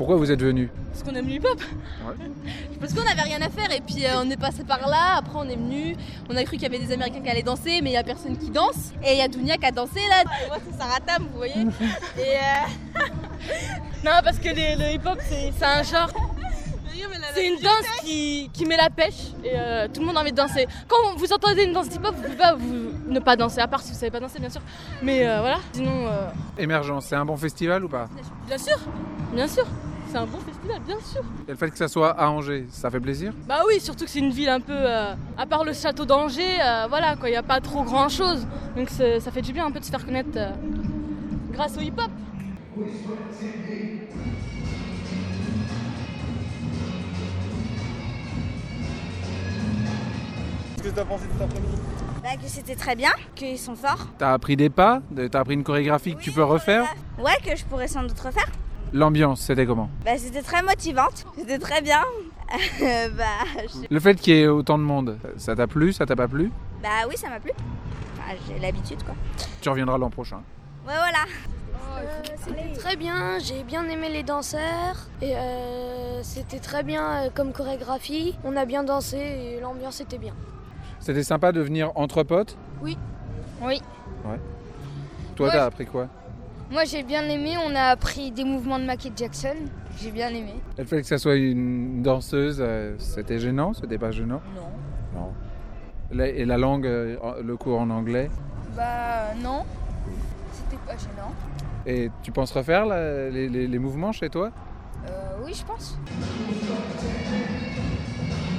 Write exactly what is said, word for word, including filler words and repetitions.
Pourquoi vous êtes venu? Parce qu'on aime le hip-hop. Ouais. Parce qu'on n'avait rien à faire et puis euh, on est passé par là, après on est venu, on a cru qu'il y avait des Américains qui allaient danser mais il n'y a personne qui danse. Et il y a Dounia qui a dansé là, et moi c'est Sarah Tam, vous voyez. Et euh... non parce que les, le hip-hop c'est, c'est un genre, c'est une danse qui, qui met la pêche et euh, tout le monde a envie de danser. Quand vous entendez une danse hip-hop, vous ne pouvez pas vous, ne pas danser, à part si vous ne savez pas danser bien sûr. Mais euh, voilà, sinon... Euh... Émergence, c'est un bon festival ou pas? Bien sûr, bien sûr. C'est un bon festival, bien sûr. Et le fait que ça soit à Angers, ça fait plaisir? Bah oui, surtout que c'est une ville un peu... Euh, à part le château d'Angers, euh, voilà quoi, il n'y a pas trop grand chose. Donc ça fait du bien un peu de se faire connaître euh, grâce au hip-hop. Qu'est-ce que t'as pensé de cet après-midi? Bah que c'était très bien, qu'ils sont forts. T'as appris des pas? T'as appris une chorégraphie que Oui, tu peux refaire? euh, Ouais, que je pourrais sans doute refaire. L'ambiance, c'était comment? Bah c'était très motivante, c'était très bien. Euh, bah, je... Le fait qu'il y ait autant de monde, ça t'a plu? Ça t'a pas plu? bah oui, ça m'a plu. Enfin, j'ai l'habitude quoi. Tu reviendras l'an prochain. Ouais voilà. Euh, c'était très bien, j'ai bien aimé les danseurs et euh, c'était très bien euh, comme chorégraphie. On a bien dansé et l'ambiance était bien. C'était sympa de venir entre potes? Oui. Oui. Ouais. Toi, Ouais. t'as appris quoi? Moi j'ai bien aimé, on a appris des mouvements de Michael Jackson. J'ai bien aimé. Et le fait que ça soit une danseuse, euh, c'était gênant? C'était pas gênant? Non. Non. La- Et la langue, euh, le cours en anglais? Bah non, c'était pas gênant. Et tu penses refaire la- les, les- les mouvements chez toi? Euh, oui je pense.